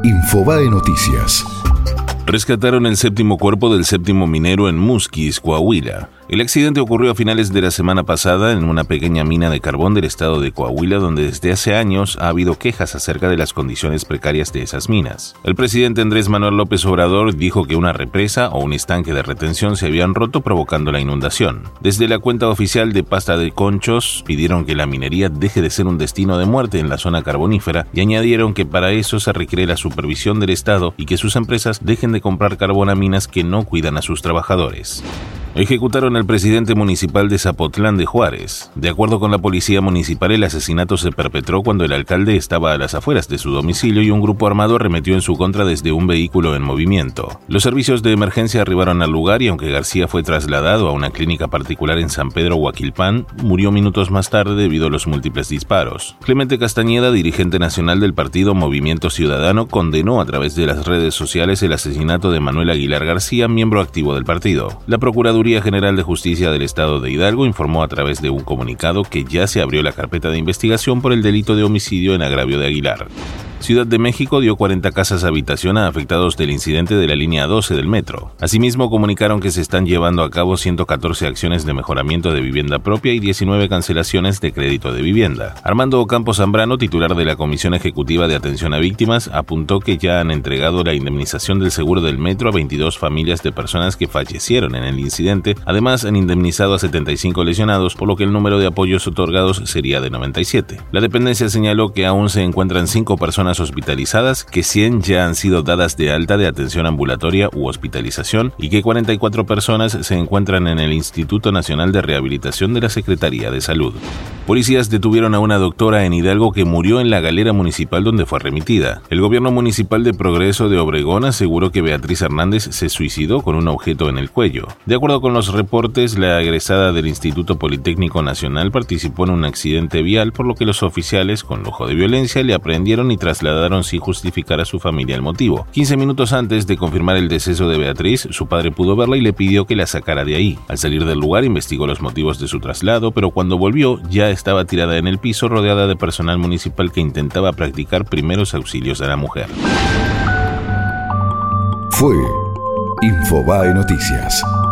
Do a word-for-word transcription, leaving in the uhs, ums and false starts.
Infobae Noticias. Rescataron el séptimo cuerpo del séptimo minero en Musquis, Coahuila. El accidente ocurrió a finales de la semana pasada en una pequeña mina de carbón del estado de Coahuila, donde desde hace años ha habido quejas acerca de las condiciones precarias de esas minas. El presidente Andrés Manuel López Obrador dijo que una represa o un estanque de retención se habían roto, provocando la inundación. Desde la cuenta oficial de Pasta de Conchos pidieron que la minería deje de ser un destino de muerte en la zona carbonífera y añadieron que para eso se requiere la supervisión del Estado y que sus empresas dejen de comprar carbón a minas que no cuidan a sus trabajadores. Ejecutaron al presidente municipal de Zapotlán de Juárez. De acuerdo con la policía municipal, el asesinato se perpetró cuando el alcalde estaba a las afueras de su domicilio y un grupo armado arremetió en su contra desde un vehículo en movimiento. Los servicios de emergencia arribaron al lugar y aunque García fue trasladado a una clínica particular en San Pedro Huaquilpan, murió minutos más tarde debido a los múltiples disparos. Clemente Castañeda, dirigente nacional del partido Movimiento Ciudadano, condenó a través de las redes sociales el asesinato de Manuel Aguilar García, miembro activo del partido. La Procuraduría General de Justicia del Estado de Hidalgo informó a través de un comunicado que ya se abrió la carpeta de investigación por el delito de homicidio en agravio de Aguilar. Ciudad de México dio cuarenta casas habitación a afectados del incidente de la línea doce del metro. Asimismo, comunicaron que se están llevando a cabo ciento catorce acciones de mejoramiento de vivienda propia y diecinueve cancelaciones de crédito de vivienda. Armando Ocampo Zambrano, titular de la Comisión Ejecutiva de Atención a Víctimas, apuntó que ya han entregado la indemnización del seguro del metro a veintidós familias de personas que fallecieron en el incidente. Además, han indemnizado a setenta y cinco lesionados, por lo que el número de apoyos otorgados sería de noventa y siete. La dependencia señaló que aún se encuentran cinco personas hospitalizadas, que cien ya han sido dadas de alta de atención ambulatoria u hospitalización y que cuarenta y cuatro personas se encuentran en el Instituto Nacional de Rehabilitación de la Secretaría de Salud. Policías detuvieron a una doctora en Hidalgo que murió en la galera municipal donde fue remitida. El gobierno municipal de Progreso de Obregón aseguró que Beatriz Hernández se suicidó con un objeto en el cuello. De acuerdo con los reportes, la egresada del Instituto Politécnico Nacional participó en un accidente vial, por lo que los oficiales, con lujo de violencia, le aprehendieron y trasladaron trasladaron sin justificar a su familia el motivo. quince minutos antes de confirmar el deceso de Beatriz, su padre pudo verla y le pidió que la sacara de ahí. Al salir del lugar investigó los motivos de su traslado, pero cuando volvió ya estaba tirada en el piso rodeada de personal municipal que intentaba practicar primeros auxilios a la mujer. Fue Infobae Noticias.